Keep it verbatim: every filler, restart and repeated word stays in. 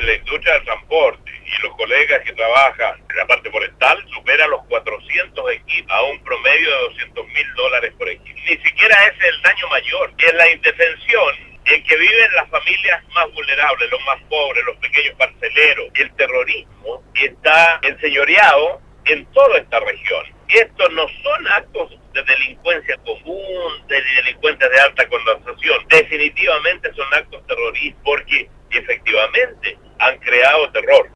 la industria del transporte y los colegas que trabajan en la parte forestal supera los cuatrocientos equipos a un promedio de doscientos mil dólares por equipo. Ni siquiera ese es el daño mayor, es la indefensión en que viven las familias más vulnerables, los más pobres, los pequeños parceleros. El terrorismo está enseñoreado en toda esta región. Estos no son actos de delincuencia común, de delincuencia de alta connotación. Definitivamente son actos terroristas porque efectivamente han creado terror.